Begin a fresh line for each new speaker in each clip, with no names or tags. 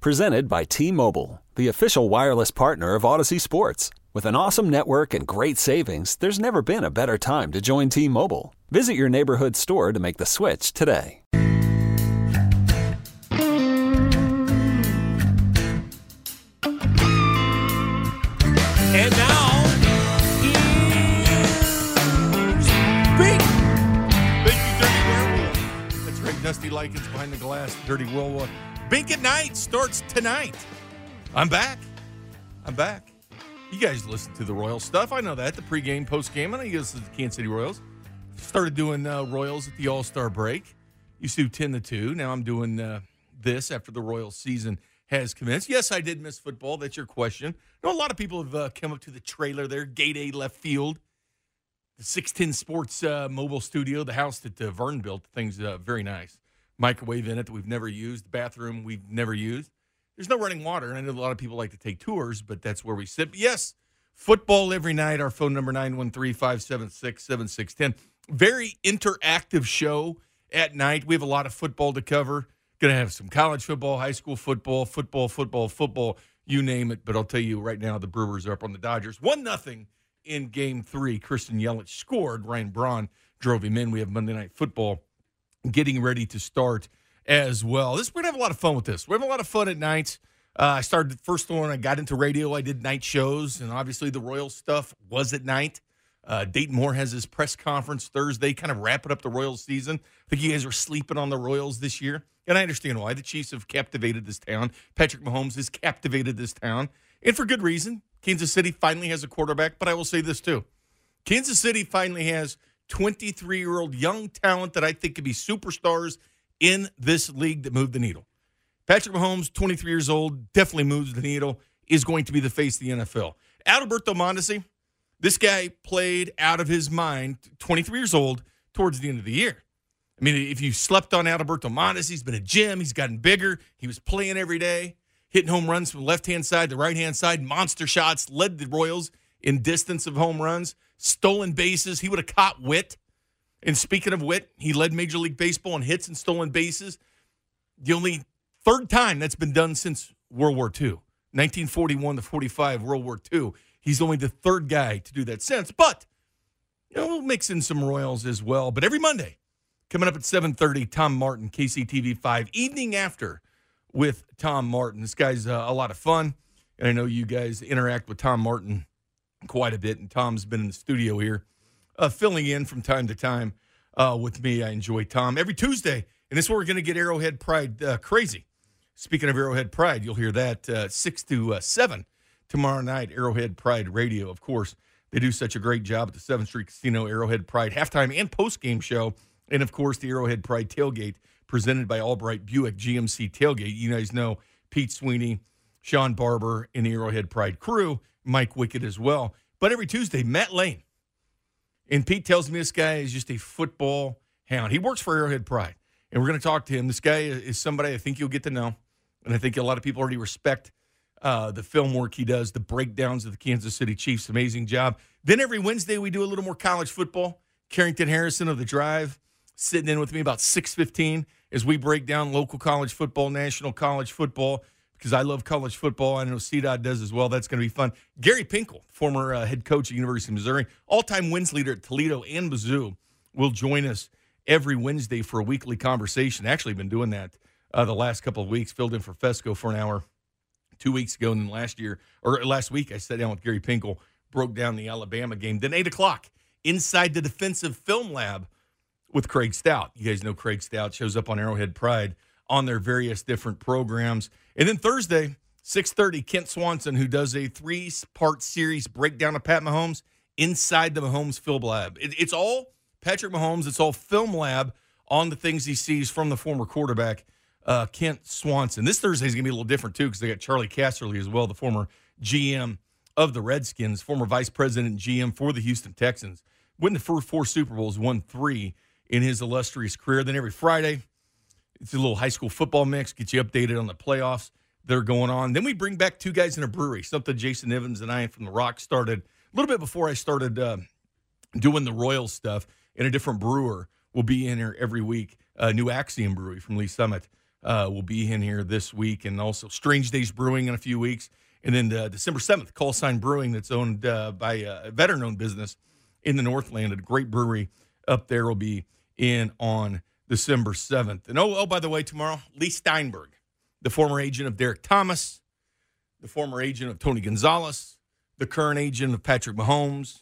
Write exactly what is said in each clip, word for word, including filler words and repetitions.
Presented by T-Mobile, the official wireless partner of Odyssey Sports. With an awesome network and great savings, there's never been a better time to join T-Mobile. Visit your neighborhood store to make the switch today.
And now, here's Bink. Thank you, Dirty Werewolf. That's right, Dusty Likens behind the glass, Dirty Werewolf. Bink at Night starts tonight. I'm back. I'm back. You guys listen to the Royals stuff. I know that, the pregame, postgame. I know you listen to the Kansas City Royals. Started doing uh, Royals at the All-Star break. Used to do ten to two. Now I'm doing uh, this after the Royals season has commenced. Yes, I did miss football. That's your question. I know a lot of people have uh, come up to the trailer there, Gate A left field, the six ten Sports uh, mobile studio, the house that uh, Vern built. The thing's uh, very nice. Microwave in it that we've never used, bathroom we've never used. There's no running water, and I know a lot of people like to take tours, but that's where we sit. But yes, football every night. Our phone number, nine one three, five seven six, seven six one zero. Very interactive show at night. We have a lot of football to cover. Going to have some college football, high school football, football, football, football, you name it. But I'll tell you right now, the Brewers are up on the Dodgers. one nothing in game three. Christian Yelich scored. Ryan Braun drove him in. We have Monday Night Football getting ready to start as well. This We're going to have a lot of fun with this. We're having a lot of fun at nights. Uh, I started the first one. I got into radio. I did night shows, and obviously the Royals stuff was at night. Uh, Dayton Moore has his press conference Thursday, kind of wrapping up the Royals season. I think you guys are sleeping on the Royals this year, and I understand why. The Chiefs have captivated this town. Patrick Mahomes has captivated this town, and for good reason. Kansas City finally has a quarterback, but I will say this too. Kansas City finally has twenty-three-year-old young talent that I think could be superstars in this league that move the needle. Patrick Mahomes, twenty-three years old, definitely moves the needle, is going to be the face of the N F L. Adalberto Mondesi, this guy played out of his mind, twenty-three years old, towards the end of the year. I mean, if you slept on Adalberto Mondesi, he's been a gym, he's gotten bigger, he was playing every day, hitting home runs from the left-hand side, the right-hand side, monster shots, led the Royals in distance of home runs, stolen bases. He would have caught Witt. And speaking of Witt, he led Major League Baseball in hits and stolen bases. The only third time that's been done since World War Two. nineteen forty-one to forty-five, World War Two. He's only the third guy to do that since. But, you know, we'll mix in some Royals as well. But every Monday, coming up at seven thirty, Tom Martin, K C T V five, Evening After with Tom Martin. This guy's uh, a lot of fun. And I know you guys interact with Tom Martin quite a bit. And Tom's been in the studio here, uh, filling in from time to time uh, with me. I enjoy Tom. Every Tuesday, and this is where we're going to get Arrowhead Pride uh, crazy. Speaking of Arrowhead Pride, you'll hear that uh, six to seven tomorrow night, Arrowhead Pride Radio. Of course, they do such a great job at the seventh Street Casino Arrowhead Pride halftime and postgame show. And, of course, the Arrowhead Pride tailgate presented by Albright Buick G M C Tailgate. You guys know Pete Sweeney, Sean Barber, and the Arrowhead Pride crew, Mike Wickett as well. But every Tuesday, Matt Lane. And Pete tells me this guy is just a football hound. He works for Arrowhead Pride. And we're going to talk to him. This guy is somebody I think you'll get to know. And I think a lot of people already respect uh, the film work he does, the breakdowns of the Kansas City Chiefs. Amazing job. Then every Wednesday we do a little more college football. Carrington Harrison of The Drive sitting in with me about six fifteen as we break down local college football, national college football, because I love college football. I know C DOT does as well. That's going to be fun. Gary Pinkel, former uh, head coach at University of Missouri, all-time wins leader at Toledo and Mizzou, will join us every Wednesday for a weekly conversation. Actually been doing that uh, the last couple of weeks. Filled in for Fesco for an hour two weeks ago, and then last year, or last week, I sat down with Gary Pinkel, broke down the Alabama game. Then eight o'clock, inside the Defensive Film Lab with Craig Stout. You guys know Craig Stout shows up on Arrowhead Pride on their various different programs. And then Thursday, six thirty, Kent Swanson, who does a three-part series breakdown of Pat Mahomes inside the Mahomes Film Lab. It, it's all Patrick Mahomes. It's all Film Lab on the things he sees from the former quarterback, uh, Kent Swanson. This Thursday is going to be a little different, too, because they got Charlie Casserly as well, the former G M of the Redskins, former vice president and G M for the Houston Texans. Won the first four Super Bowls, won three in his illustrious career. Then every Friday, it's a little high school football mix, get you updated on the playoffs that are going on. Then we bring back Two Guys in a Brewery, something Jason Evans and I from The Rock started a little bit before I started uh, doing the Royals stuff. And a different brewer will be in here every week, uh, New Axiom Brewery from Lee Summit. uh, will be in here this week, and also Strange Days Brewing in a few weeks. And then uh, December seventh, Call Sign Brewing, that's owned uh, by a veteran-owned business in the Northland, a great brewery up there, will be in on December seventh. And oh, oh, by the way, tomorrow, Lee Steinberg, the former agent of Derek Thomas, the former agent of Tony Gonzalez, the current agent of Patrick Mahomes.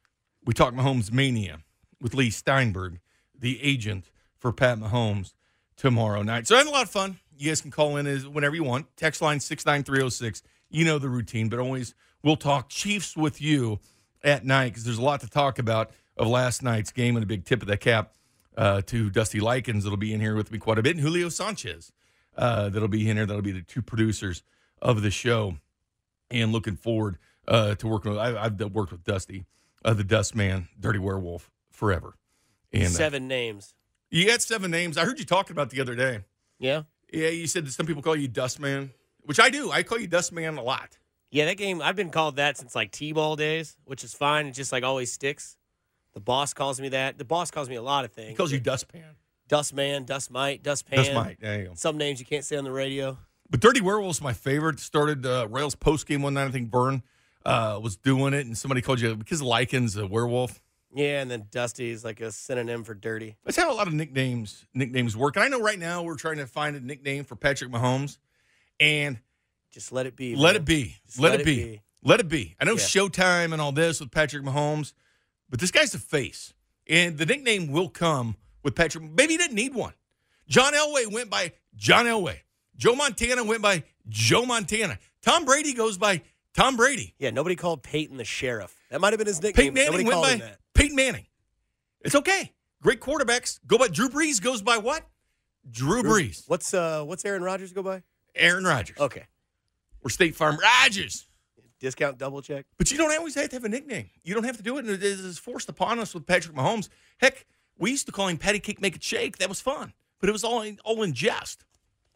We talk Mahomes Mania with Lee Steinberg, the agent for Pat Mahomes, tomorrow night. So I had a lot of fun. You guys can call in whenever you want. Text line six nine three oh six. You know the routine, but always we'll talk Chiefs with you at night because there's a lot to talk about of last night's game, and a big tip of the cap uh, to Dusty Likens that'll be in here with me quite a bit, and Julio Sanchez uh, that'll be in here. That'll be the two producers of the show, and looking forward uh, to working with. I, I've worked with Dusty, uh, the Dust Man, Dirty Werewolf, forever. And
seven
uh,
names.
You had seven names. I heard you talking about the other day.
Yeah.
Yeah, you said that some people call you Dust Man, which I do. I call you Dust Man a lot.
Yeah, that game, I've been called that since like T-ball days, which is fine. It just like always sticks. The boss calls me that. The boss calls me a lot of things.
He calls you Dust Pan.
Dust Man, Dust Mite, Dust Pan.
Dust Mite, there you go.
Some names you can't say on the radio.
But Dirty Werewolf's my favorite. Started uh, Rails post game one night. I think Byrne uh, was doing it, and somebody called you, because Likens a werewolf.
Yeah, and then Dusty is like a synonym for dirty.
That's how a lot of nicknames nicknames work. And I know right now we're trying to find a nickname for Patrick Mahomes, and
just let it be.
Let
man.
it be.
Let,
let it be. be. Let it be. I know
yeah.
Showtime and all this with Patrick Mahomes, but this guy's a face, and the nickname will come with Patrick. Maybe he didn't need one. John Elway went by John Elway. Joe Montana went by Joe Montana. Tom Brady goes by Tom Brady.
Yeah, nobody called Peyton the Sheriff. That might have been his nickname.
Peyton Manning
nobody
went
called
by
him that.
Peyton Manning. It's okay. Great quarterbacks go by. Drew Brees goes by what? Drew, Drew Brees.
What's uh what's Aaron Rodgers go by?
Aaron Rodgers.
Okay.
Or State Farm Rodgers.
Discount double check.
But you don't always have to have a nickname. You don't have to do it, and it is forced upon us with Patrick Mahomes. Heck, we used to call him Patty Cake Make It Shake. That was fun. But it was all in, all in jest.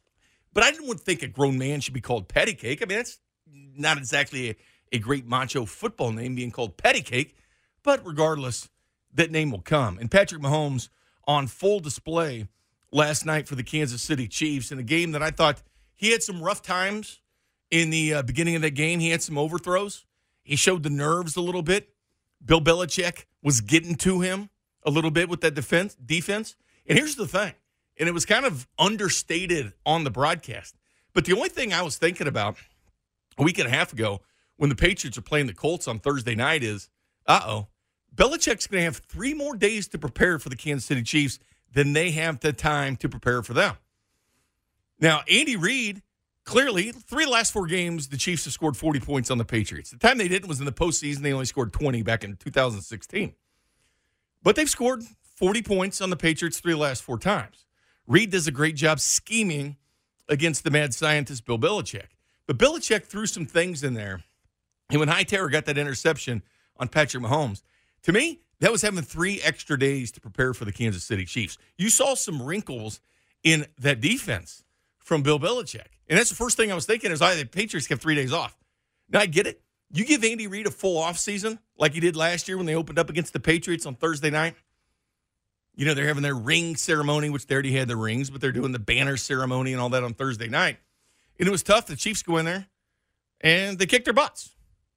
But I didn't think a grown man should be called Patty Cake. I mean, that's not exactly a, a great macho football name, being called Patty Cake. But regardless, that name will come. And Patrick Mahomes on full display last night for the Kansas City Chiefs in a game that I thought he had some rough times in the uh, beginning of that game. He had some overthrows. He showed the nerves a little bit. Bill Belichick was getting to him a little bit with that defense. defense. And here's the thing, and it was kind of understated on the broadcast, but the only thing I was thinking about a week and a half ago when the Patriots are playing the Colts on Thursday night is, uh-oh, Belichick's going to have three more days to prepare for the Kansas City Chiefs than they have the time to prepare for them. Now, Andy Reid, clearly, three of the last four games, the Chiefs have scored forty points on the Patriots. The time they didn't was in the postseason. They only scored twenty back in two thousand sixteen. But they've scored forty points on the Patriots three of the last four times. Reid does a great job scheming against the mad scientist Bill Belichick. But Belichick threw some things in there. And when Hightower got that interception on Patrick Mahomes, to me, that was having three extra days to prepare for the Kansas City Chiefs. You saw some wrinkles in that defense from Bill Belichick. And that's the first thing I was thinking is, oh, the Patriots have three days off. Now, I get it. You give Andy Reid a full offseason like he did last year when they opened up against the Patriots on Thursday night. You know, they're having their ring ceremony, which they already had the rings, but they're doing the banner ceremony and all that on Thursday night. And it was tough. The Chiefs go in there, and they kick their butts.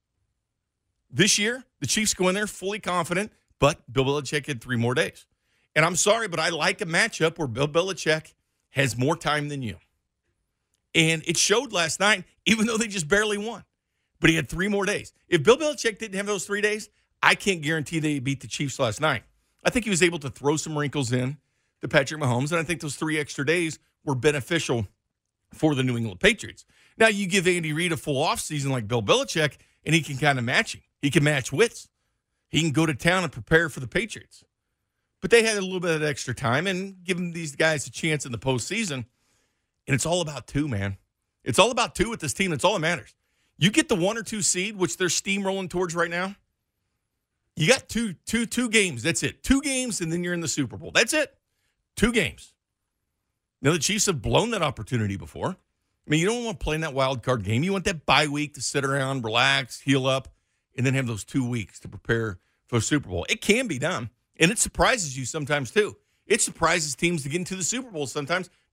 This year, the Chiefs go in there fully confident, but Bill Belichick had three more days. And I'm sorry, but I like a matchup where Bill Belichick has more time than you. And it showed last night, even though they just barely won. But he had three more days. If Bill Belichick didn't have those three days, I can't guarantee they beat the Chiefs last night. I think he was able to throw some wrinkles in to Patrick Mahomes, and I think those three extra days were beneficial for the New England Patriots. Now, you give Andy Reid a full offseason like Bill Belichick, and he can kind of match him. He can match wits. He can go to town and prepare for the Patriots. But they had a little bit of extra time and giving these guys a chance in the postseason. And it's all about two, man. It's all about two with this team. It's all that matters. You get the one or two seed, which they're steamrolling towards right now. You got two, two, two games. That's it. Two games, and then you're in the Super Bowl. That's it. Two games. Now, the Chiefs have blown that opportunity before. I mean, you don't want to play in that wild card game. You want that bye week to sit around, relax, heal up, and then have those two weeks to prepare for the Super Bowl. It can be done, and it surprises you sometimes, too. It surprises teams to get into the Super Bowl sometimes. Man,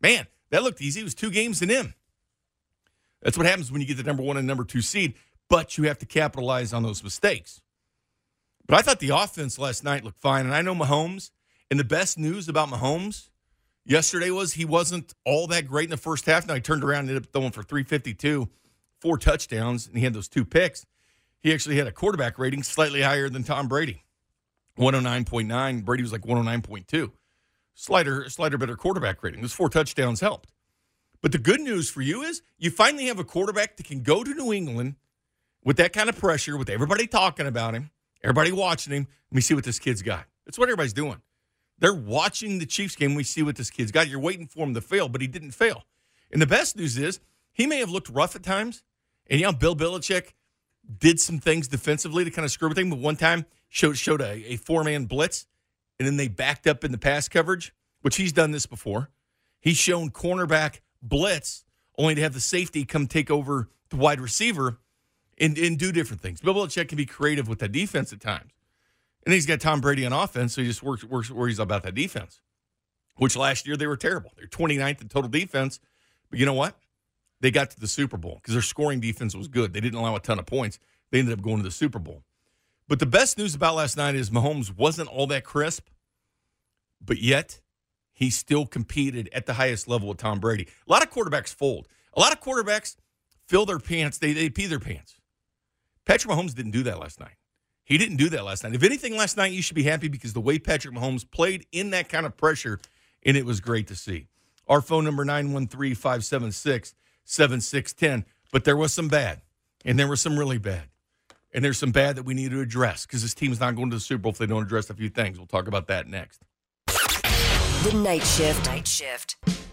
That looked easy. It was two games and in. That's what happens when you get the number one and number two seed, but you have to capitalize on those mistakes. But I thought the offense last night looked fine, and I know Mahomes, and the best news about Mahomes yesterday was he wasn't all that great in the first half. Now he turned around and ended up throwing for three fifty-two, four touchdowns, and he had those two picks. He actually had a quarterback rating slightly higher than Tom Brady, one oh nine point nine. Brady was like one oh nine point two. Slighter, slighter better quarterback rating. Those four touchdowns helped. But the good news for you is you finally have a quarterback that can go to New England with that kind of pressure, with everybody talking about him, everybody watching him, and we see what this kid's got. That's what everybody's doing. They're watching the Chiefs game. We see what this kid's got. You're waiting for him to fail, but he didn't fail. And the best news is he may have looked rough at times. And, you know, Bill Belichick did some things defensively to kind of screw with him. But one time showed, showed a, a four-man blitz, and then they backed up in the pass coverage, which he's done this before. He's shown cornerback blitz only to have the safety come take over the wide receiver and, and do different things. Bill Belichick can be creative with that defense at times. And he's got Tom Brady on offense, so he just works, works, worries about that defense, which last year they were terrible. They're twenty-ninth in total defense. But you know what? They got to the Super Bowl because their scoring defense was good. They didn't allow a ton of points. They ended up going to the Super Bowl. But the best news about last night is Mahomes wasn't all that crisp, but yet he still competed at the highest level with Tom Brady. A lot of quarterbacks fold. A lot of quarterbacks fill their pants. They, they pee their pants. Patrick Mahomes didn't do that last night. He didn't do that last night. If anything, last night you should be happy because the way Patrick Mahomes played in that kind of pressure, and it was great to see. Our phone number, nine one three, five seven six, seven six one zero. But there was some bad, and there was some really bad. And there's some bad that we need to address because this team's not going to the Super Bowl if they don't address a few things. We'll talk about that next.
The Night Shift. Night Shift.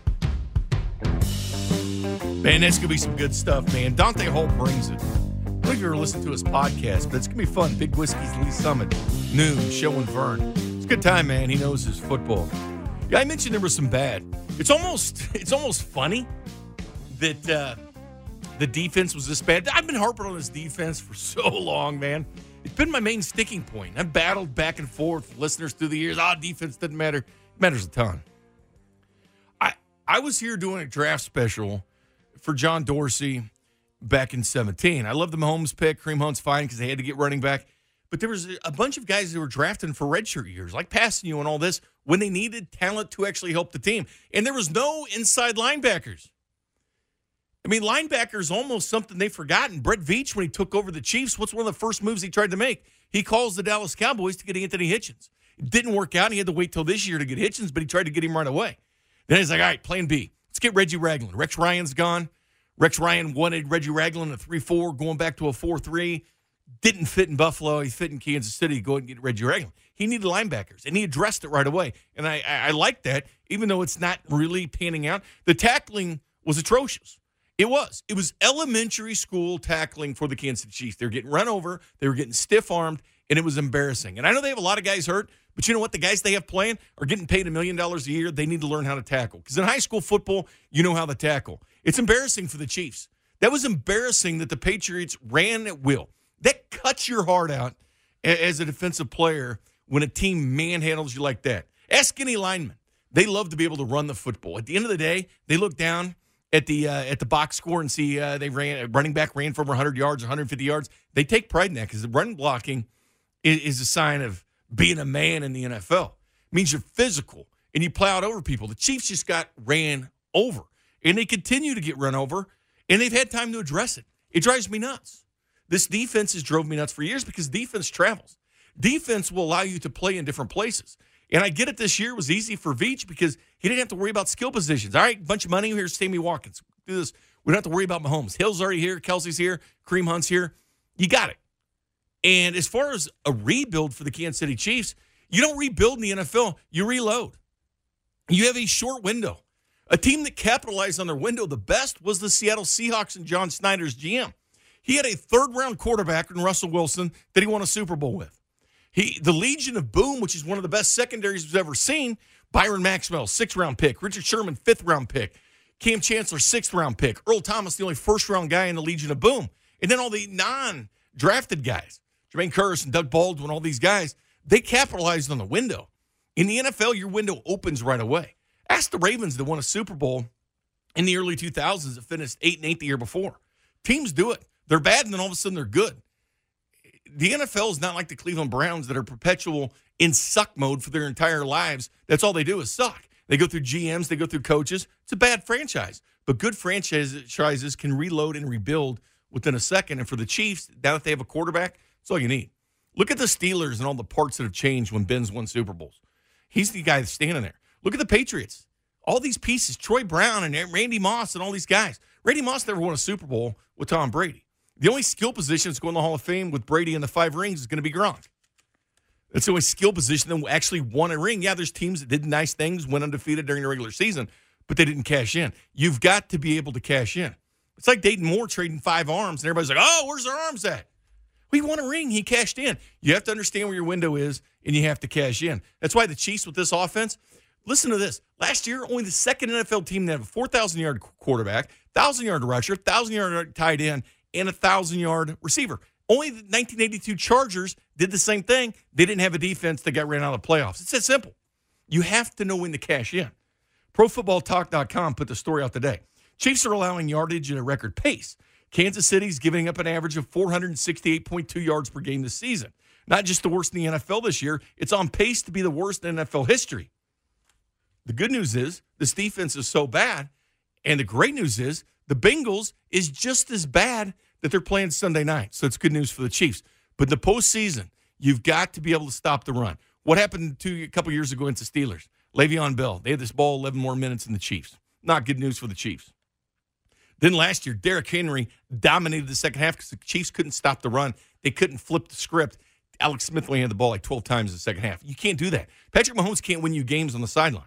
Man, that's going to be some good stuff, man. Dante Holt brings it. I don't know if you ever listened to his podcast, but it's going to be fun. Big Whiskey's Lee Summit, noon, Show and Vern. It's a good time, man. He knows his football. Yeah, I mentioned there was some bad. It's almost it's almost funny that uh, the defense was this bad. I've been harping on this defense for so long, man. It's been my main sticking point. I've battled back and forth with listeners through the years. Ah, oh, defense doesn't matter. It matters a ton. I I was here doing a draft special for John Dorsey back in seventeen. I love the Mahomes pick. Kareem Hunt's fine because they had to get running back. But there was a bunch of guys that were drafting for redshirt years, like passing you and all this, when they needed talent to actually help the team. And there was no inside linebackers. I mean, linebackers almost something they've forgotten. Brett Veach, when he took over the Chiefs, what's one of the first moves he tried to make? He calls the Dallas Cowboys to get Anthony Hitchens. It didn't work out. He had to wait till this year to get Hitchens, but he tried to get him right away. Then he's like, all right, plan B. Let's get Reggie Ragland. Rex Ryan's gone. Rex Ryan wanted Reggie Ragland a three four, going back to a four three. Didn't fit in Buffalo. He fit in Kansas City. Go ahead and get Reggie Ragland. He needed linebackers, and he addressed it right away. And I, I, I like that, even though it's not really panning out. The tackling was atrocious. It was. It was elementary school tackling for the Kansas City Chiefs. They were getting run over. They were getting stiff-armed, and it was embarrassing. And I know they have a lot of guys hurt, but you know what? The guys they have playing are getting paid a million dollars a year. They need to learn how to tackle. Because in high school football, you know how to tackle. It's embarrassing for the Chiefs. That was embarrassing that the Patriots ran at will. That cuts your heart out as a defensive player when a team manhandles you like that. Ask any lineman. They love to be able to run the football. At the end of the day, they look down at the uh, at the box score and see uh, they ran running back ran for over one hundred yards, one hundred fifty yards. They take pride in that because the run blocking is, is a sign of being a man in the N F L. It means you're physical and you plowed over people. The Chiefs just got ran over, and they continue to get run over, and they've had time to address it. It drives me nuts. This defense has drove me nuts for years because defense travels. Defense will allow you to play in different places. And I get it this year was easy for Veach because he didn't have to worry about skill positions. All right, bunch of money. Here's Sammy Watkins. Do this. We don't have to worry about Mahomes. Hill's already here. Kelsey's here. Kareem Hunt's here. You got it. And as far as a rebuild for the Kansas City Chiefs, you don't rebuild in the N F L. You reload. You have a short window. A team that capitalized on their window the best was the Seattle Seahawks and John Snyder's G M. He had a third-round quarterback in Russell Wilson that he won a Super Bowl with. He, the Legion of Boom, which is one of the best secondaries we've ever seen, Byron Maxwell, sixth-round pick. Richard Sherman, fifth-round pick. Cam Chancellor, sixth-round pick. Earl Thomas, the only first-round guy in the Legion of Boom. And then all the non-drafted guys, Jermaine Kearse and Doug Baldwin, all these guys, they capitalized on the window. In the N F L, your window opens right away. Ask the Ravens that won a Super Bowl in the early two thousands that finished eight and eight the year before. Teams do it. They're bad, and then all of a sudden they're good. The N F L is not like the Cleveland Browns that are perpetual in suck mode for their entire lives. That's all they do is suck. They go through G Ms. They go through coaches. It's a bad franchise. But good franchises can reload and rebuild within a second. And for the Chiefs, now that they have a quarterback, that's all you need. Look at the Steelers and all the parts that have changed when Ben's won Super Bowls. He's the guy that's standing there. Look at the Patriots. All these pieces, Troy Brown and Randy Moss and all these guys. Randy Moss never won a Super Bowl with Tom Brady. The only skill position that's going to the Hall of Fame with Brady and the five rings is going to be Gronk. That's the only skill position that actually won a ring. Yeah, there's teams that did nice things, went undefeated during the regular season, but they didn't cash in. You've got to be able to cash in. It's like Dayton Moore trading five arms, and everybody's like, oh, where's their arms at? Well, he won a ring. He cashed in. You have to understand where your window is, and you have to cash in. That's why the Chiefs with this offense, listen to this. Last year, only the second N F L team that had a four thousand yard quarterback, one thousand yard rusher, one thousand yard tight end, and a one thousand yard receiver. Only the nineteen eighty-two Chargers did the same thing. They didn't have a defense that got ran out of the playoffs. It's that simple. You have to know when to cash in. Pro Football Talk dot com put the story out today. Chiefs are allowing yardage at a record pace. Kansas City's giving up an average of four hundred sixty-eight point two yards per game this season. Not just the worst in the N F L this year, it's on pace to be the worst in N F L history. The good news is this defense is so bad, and the great news is the Bengals is just as bad that they're playing Sunday night. So it's good news for the Chiefs. But in the postseason, you've got to be able to stop the run. What happened to a couple years ago against the Steelers? Le'Veon Bell. They had this ball eleven more minutes than the Chiefs. Not good news for the Chiefs. Then last year, Derrick Henry dominated the second half because the Chiefs couldn't stop the run. They couldn't flip the script. Alex Smith only had the ball like twelve times in the second half. You can't do that. Patrick Mahomes can't win you games on the sideline.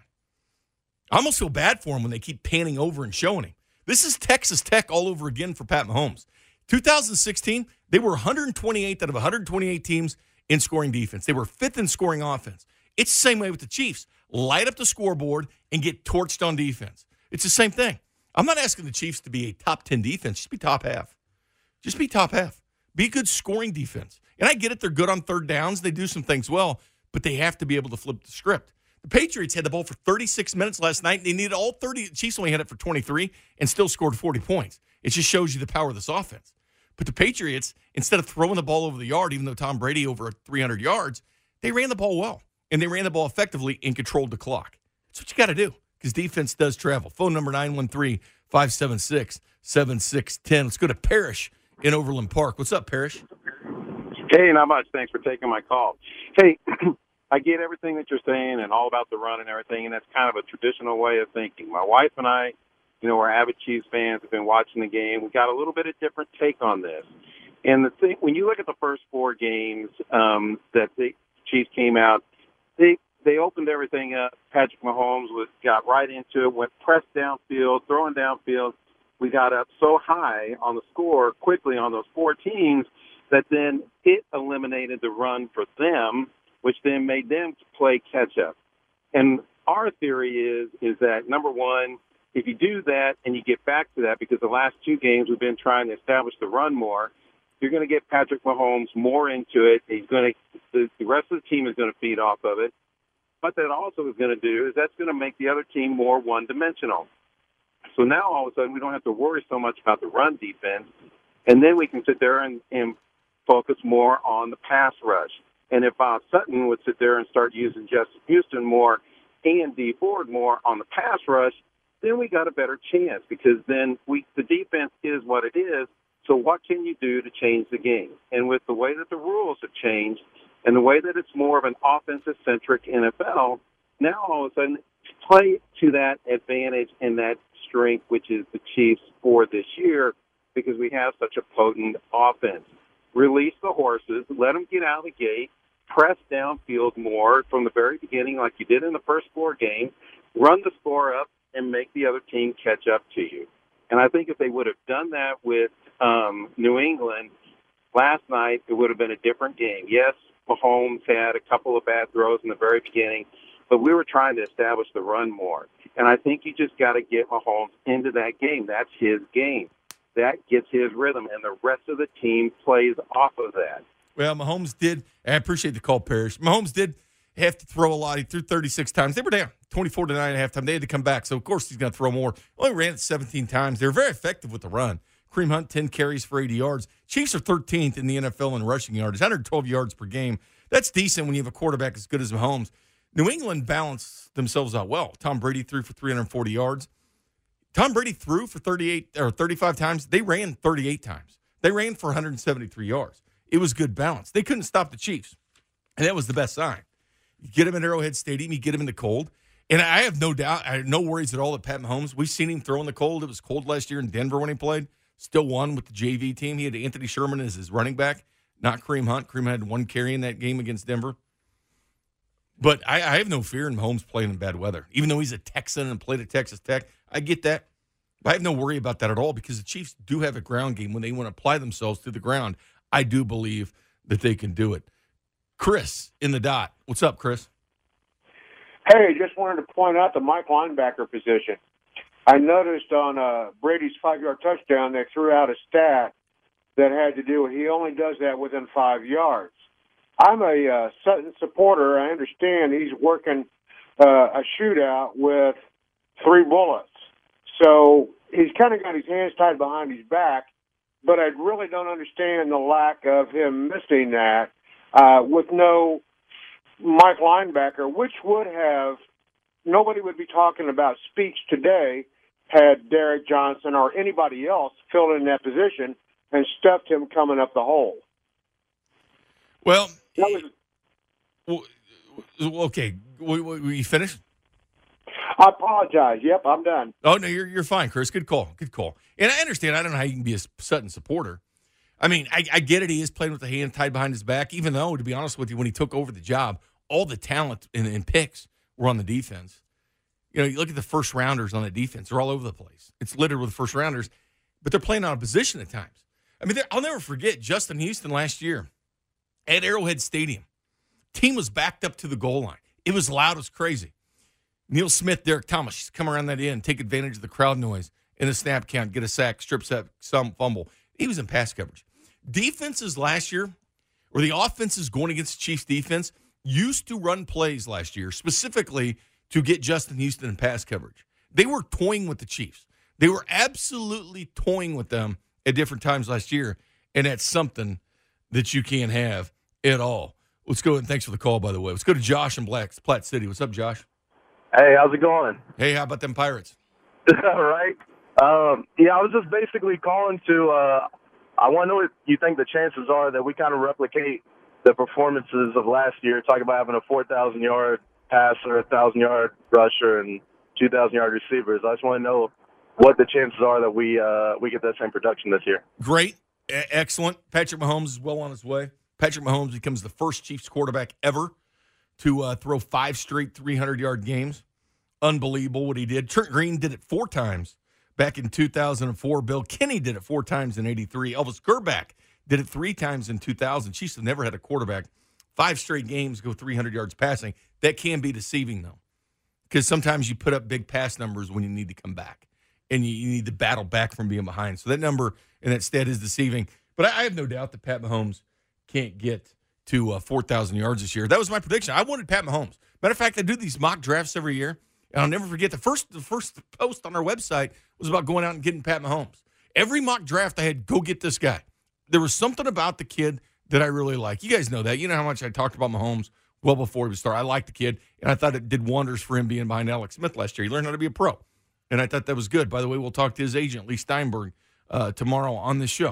I almost feel bad for him when they keep panning over and showing him. This is Texas Tech all over again for Pat Mahomes. two thousand sixteen, they were one hundred twenty-eighth out of one hundred twenty-eight teams in scoring defense. They were fifth in scoring offense. It's the same way with the Chiefs. Light up the scoreboard and get torched on defense. It's the same thing. I'm not asking the Chiefs to be a top ten defense. Just be top half. Just be top half. Be a good scoring defense. And I get it. They're good on third downs. They do some things well, but they have to be able to flip the script. The Patriots had the ball for thirty-six minutes last night. They needed all thirty. The Chiefs only had it for twenty-three and still scored forty points. It just shows you the power of this offense. But the Patriots, instead of throwing the ball over the yard, even though Tom Brady over three hundred yards, they ran the ball well. And they ran the ball effectively and controlled the clock. That's what you got to do because defense does travel. Phone number nine one three, five seven six, seven six one zero. Let's go to Parrish in Overland Park. What's up, Parrish?
Hey, not much. Thanks for taking my call. Hey, I get everything that you're saying and all about the run and everything, and that's kind of a traditional way of thinking. My wife and I, you know, we're avid Chiefs fans. We've been watching the game. We got a little bit of different take on this. And the thing, when you look at the first four games um, that the Chiefs came out, they they opened everything up. Patrick Mahomes was got right into it, went pressed downfield, throwing downfield. We got up so high on the score quickly on those four teams that then it eliminated the run for them, which then made them play catch-up. And our theory is is that, number one, if you do that and you get back to that, because the last two games we've been trying to establish the run more, you're going to get Patrick Mahomes more into it. He's going to the, the rest of the team is going to feed off of it. What that also is going to do is that's going to make the other team more one-dimensional. So now all of a sudden we don't have to worry so much about the run defense, and then we can sit there and, and focus more on the pass rush. And if Bob Sutton would sit there and start using Justin Houston more and Dee Ford more on the pass rush, then we got a better chance because then we the defense is what it is. So what can you do to change the game? And with the way that the rules have changed and the way that it's more of an offensive-centric N F L, now all of a sudden play to that advantage and that strength, which is the Chiefs for this year, because we have such a potent offense. Release the horses, let them get out of the gate, press downfield more from the very beginning like you did in the first four games, run the score up, and make the other team catch up to you. And I think if they would have done that with um, New England last night, it would have been a different game. Yes, Mahomes had a couple of bad throws in the very beginning, but we were trying to establish the run more. And I think you just got to get Mahomes into that game. That's his game. That gets his rhythm, and the rest of the team plays off of that.
Well, Mahomes did. I appreciate the call, Parrish. Mahomes did have to throw a lot. He threw thirty-six times. They were down twenty-four to nine at halftime. They had to come back. So, of course, he's going to throw more. Only ran it seventeen times. They were very effective with the run. Kareem Hunt, ten carries for eighty yards. Chiefs are thirteenth in the N F L in rushing yards, one hundred twelve yards per game. That's decent when you have a quarterback as good as Mahomes. New England balanced themselves out well. Tom Brady threw for three hundred forty yards. Tom Brady threw for thirty-eight or thirty-five times. They ran thirty-eight times. They ran for one hundred seventy-three yards. It was good balance. They couldn't stop the Chiefs, and that was the best sign. You get him at Arrowhead Stadium, you get him in the cold. And I have no doubt, I have no worries at all that Pat Mahomes, we've seen him throw in the cold. It was cold last year in Denver when he played. Still won with the J V team. He had Anthony Sherman as his running back, not Kareem Hunt. Kareem had one carry in that game against Denver. But I, I have no fear in Mahomes playing in bad weather. Even though he's a Texan and played at Texas Tech, I get that. But I have no worry about that at all because the Chiefs do have a ground game. When they want to apply themselves to the ground, I do believe that they can do it. Chris in the dot. What's up, Chris?
Hey, just wanted to point out the Mike linebacker position. I noticed on uh, Brady's five-yard touchdown, they threw out a stat that had to do with he only does that within five yards. I'm a uh, Sutton supporter. I understand he's working uh, a shootout with three bullets. So he's kind of got his hands tied behind his back, but I really don't understand the lack of him missing that uh, with no Mike linebacker, which would have, nobody would be talking about speech today had Derek Johnson or anybody else filled in that position and stuffed him coming up the hole.
Well,
that was,
okay, we, we, we finished?
I apologize. Yep, I'm done.
Oh, no, you're you're fine, Chris. Good call. Good call. And I understand. I don't know how you can be a Sutton supporter. I mean, I, I get it. He is playing with the hand tied behind his back, even though, to be honest with you, when he took over the job, all the talent and, and picks were on the defense. You know, you look at the first rounders on the defense. They're all over the place. It's littered with first rounders, but they're playing out of position at times. I mean, I'll never forget Justin Houston last year at Arrowhead Stadium. Team was backed up to the goal line. It was loud as crazy. Neil Smith, Derek Thomas, come around that end, take advantage of the crowd noise in a snap count, get a sack, strip sack, some fumble. He was in pass coverage. Defenses last year, or the offenses going against the Chiefs defense, used to run plays last year specifically to get Justin Houston in pass coverage. They were toying with the Chiefs. They were absolutely toying with them at different times last year, and that's something that you can't have at all. Let's go, and thanks for the call, by the way. Let's go to Josh in Black, Platte City. What's up, Josh?
Hey, how's it going?
Hey, how about them Pirates?
All right. Um, yeah, I was just basically calling to uh, – I want to know what you think the chances are that we kind of replicate the performances of last year, talking about having a four thousand yard passer, a one thousand yard rusher, and two thousand yard receivers. I just want to know what the chances are that we uh, we get that same production this year.
Great. E- excellent. Patrick Mahomes is well on his way. Patrick Mahomes becomes the first Chiefs quarterback ever to uh, throw five straight three hundred yard games. Unbelievable what he did. Trent Green did it four times back in two thousand four. Bill Kinney did it four times in eighty-three. Elvis Grbac did it three times in two thousand. Chiefs have never had a quarterback five straight games go three hundred yards passing. That can be deceiving, though, because sometimes you put up big pass numbers when you need to come back, and you, you need to battle back from being behind. So that number and that stat is deceiving. But I, I have no doubt that Pat Mahomes can't get to uh, four thousand yards this year. That was my prediction. I wanted Pat Mahomes. Matter of fact, I do these mock drafts every year, and I'll never forget the first the first post on our website was about going out and getting Pat Mahomes. Every mock draft I had, go get this guy. There was something about the kid that I really like. You guys know that. You know how much I talked about Mahomes well before he was started. I liked the kid, and I thought it did wonders for him being behind Alex Smith last year. He learned how to be a pro, and I thought that was good. By the way, we'll talk to his agent, Lee Steinberg, uh, tomorrow on this show.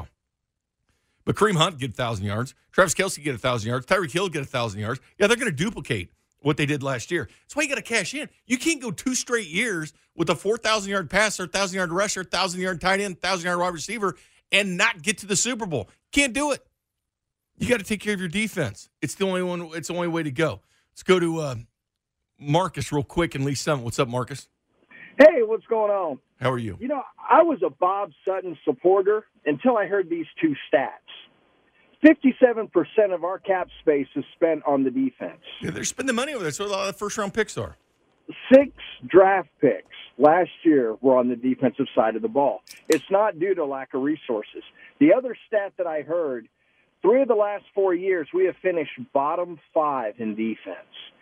But Kareem Hunt get one thousand yards. Travis Kelce get one thousand yards. Tyreek Hill get one thousand yards. Yeah, they're going to duplicate what they did last year. That's why you got to cash in. You can't go two straight years with a four thousand yard passer, one thousand yard rusher, one thousand yard tight end, one thousand yard wide receiver, and not get to the Super Bowl. Can't do it. You got to take care of your defense. It's the only one. It's the only way to go. Let's go to uh, Marcus real quick and Lee Summit. What's up, Marcus?
Hey, what's going on?
How are you?
You know, I was a Bob Sutton supporter until I heard these two stats. fifty-seven percent of our cap space is spent on the defense.
Yeah, they're spending money over there. That's what a lot of first-round picks are.
Six draft picks last year were on the defensive side of the ball. It's not due to lack of resources. The other stat that I heard, three of the last four years, we have finished bottom five in defense.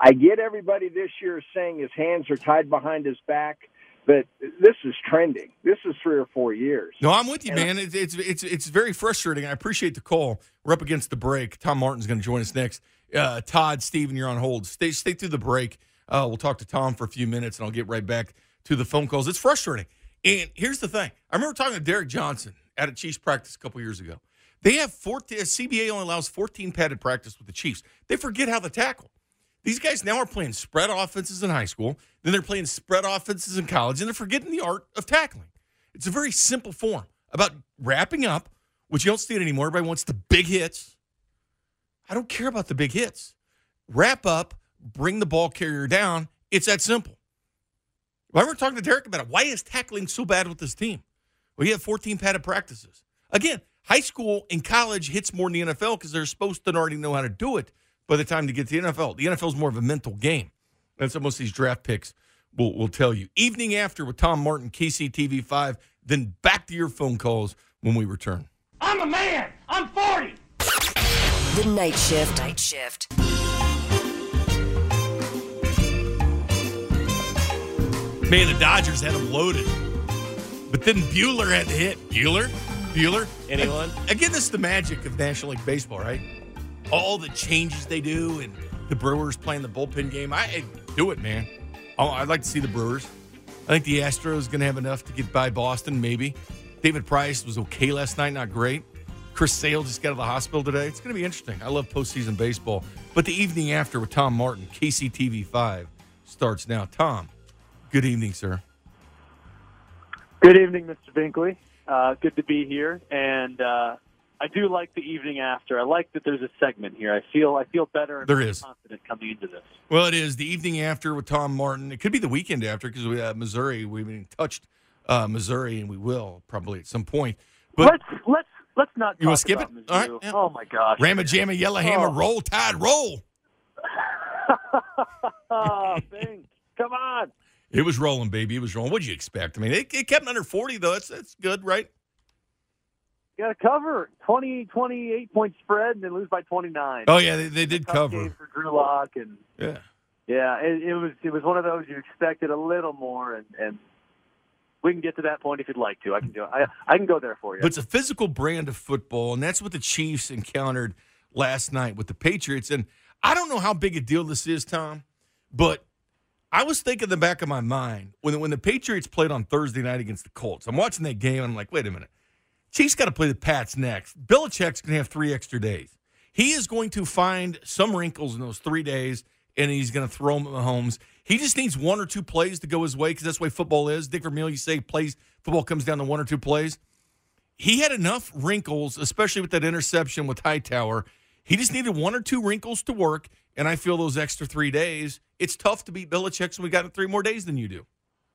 I get everybody this year saying his hands are tied behind his back, but this is trending. This is three or four years.
No, I'm with you,
And
man. It's, it's it's it's very frustrating. I appreciate the call. We're up against the break. Tom Martin's going to join us next. Uh, Todd, Steven, you're on hold. Stay stay through the break. Uh, we'll talk to Tom for a few minutes, and I'll get right back to the phone calls. It's frustrating. And here's the thing. I remember talking to Derek Johnson at a Chiefs practice a couple years ago. They have fourteen. C B A only allows fourteen padded practice with the Chiefs. They forget how to tackle. These guys now are playing spread offenses in high school. Then they're playing spread offenses in college, and they're forgetting the art of tackling. It's a very simple form about wrapping up, which you don't see it anymore. Everybody wants the big hits. I don't care about the big hits. Wrap up, bring the ball carrier down. It's that simple. I remember talking to Derek about it. Why is tackling so bad with this team? Well, you have fourteen padded practices. Again, high school and college hits more than the N F L because they're supposed to already know how to do it by the time to get to the N F L. The N F L is more of a mental game. That's what most of these draft picks will, will tell you. Evening After with Tom Martin, K C T V five, then back to your phone calls when we return.
I'm a man. I'm forty.
The Night Shift. Night Shift.
Man, the Dodgers had them loaded. But then Bueller had to hit. Bueller? Bueller?
Anyone?
Again, this is the magic of National League Baseball, right? All the changes they do and the Brewers playing the bullpen game. I I'd do it, man. Oh, I'd like to see the Brewers. I think the Astros going to have enough to get by Boston, maybe. David Price was okay last night, not great. Chris Sale just got out of the hospital today. It's going to be interesting. I love postseason baseball. But the Evening After with Tom Martin, K C T V five, starts now. Tom, good evening, sir.
Good evening, Mister Binkley. Uh, good to be here, and uh, I do like the Evening After. I like that there's a segment here. I feel I feel better and
there
more
is.
confident coming into this.
Well, it is the Evening After with Tom Martin. It could be the weekend after because we have Missouri. We haven't touched uh, Missouri, and we will probably at some point. But
let's let's let's not.
You want to skip it?
Mizzou.
All right. Yeah.
Oh my gosh.
Ramma Jamma Yellow Hammer,
Oh.
roll Tide, roll.
oh, Bink, come on.
It was rolling, baby. It was rolling. What'd you expect? I mean, it, it kept under forty though. That's that's good, right?
You got to cover twenty, twenty-eight point spread and then lose by twenty-nine.
Oh yeah, they, they did
Tough
cover.
game for Drew Lock, and
Yeah.
yeah, it, it was it was one of those you expected a little more, and, and we can get to that point if you'd like to. I can do it. I I can go there for you.
But it's a physical brand of football, and that's what the Chiefs encountered last night with the Patriots. And I don't know how big a deal this is, Tom, but I was thinking in the back of my mind when when the Patriots played on Thursday night against the Colts. I'm watching that game, and I'm like, wait a minute. Chiefs got to play the Pats next. Belichick's going to have three extra days. He is going to find some wrinkles in those three days, and he's going to throw them at Mahomes. He just needs one or two plays to go his way because that's the way football is. Dick Vermeil, you say plays football comes down to one or two plays. He had enough wrinkles, especially with that interception with Hightower. He just needed one or two wrinkles to work, and I feel those extra three days, it's tough to beat Belichick, so we got three more days than you do.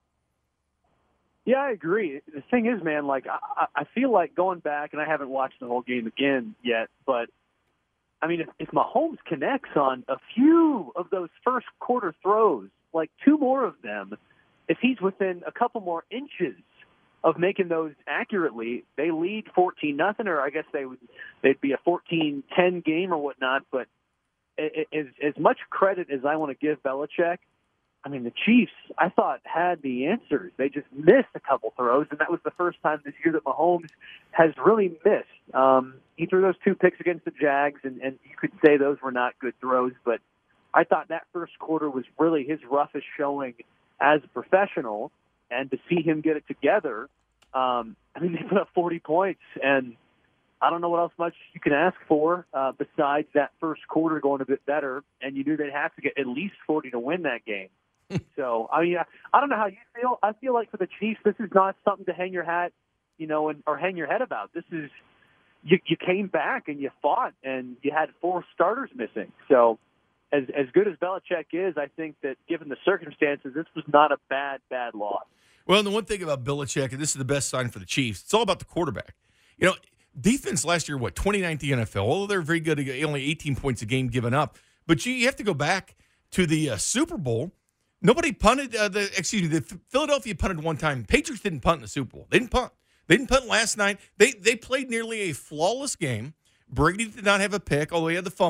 Yeah, I agree. The thing is, man, like I, I feel like going back, and I haven't watched the whole game again yet, but I mean, if, if Mahomes connects on a few of those first quarter throws, like two more of them, if he's within a couple more inches of making those accurately, they lead fourteen nothing, or I guess they would they'd be a fourteen ten game or whatnot. But as as much credit as I want to give Belichick, I mean, the Chiefs, I thought, had the answers. They just missed a couple throws, and that was the first time this year that Mahomes has really missed. Um, he threw those two picks against the Jags, and, and you could say those were not good throws, but I thought that first quarter was really his roughest showing as a professional, and to see him get it together, um, I mean, they put up forty points, and I don't know what else much you can ask for uh, besides that first quarter going a bit better, and you knew they'd have to get at least forty to win that game. So, I mean, I don't know how you feel. I feel like for the Chiefs, this is not something to hang your hat, you know, and, or hang your head about. This is, you, you came back and you fought, and you had four starters missing. So, as as good as Belichick is, I think that given the circumstances, this was not a bad, bad loss.
Well, and the one thing about Belichick, and this is the best sign for the Chiefs, it's all about the quarterback. You know, defense last year, what, twenty-ninth in the N F L. Although they're very good, only eighteen points a game given up. But you, you have to go back to the uh, Super Bowl. Nobody punted, uh, the excuse me, the Philadelphia punted one time. Patriots didn't punt in the Super Bowl. They didn't punt. They didn't punt last night. They they played nearly a flawless game. Brady did not have a pick, although he had the fumble.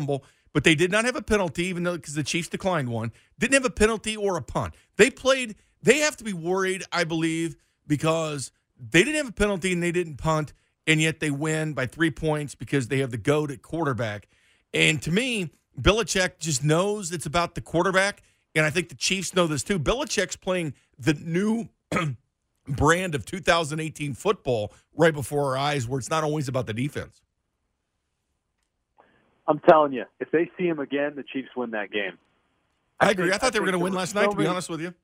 but they did not have a penalty, even though because the Chiefs declined one. Didn't have a penalty or a punt. They played. They have to be worried, I believe, because they didn't have a penalty and they didn't punt, and yet they win by three points because they have the GOAT at quarterback. And to me, Belichick just knows it's about the quarterback, and I think the Chiefs know this too. Belichick's playing the new brand of two thousand eighteen football right before our eyes, where it's not always about the defense.
I'm telling you, if they see him again, the Chiefs win that game.
I,
I
agree.
think,
I thought
I
they were going to win last
so
night, to be
many,
honest with you.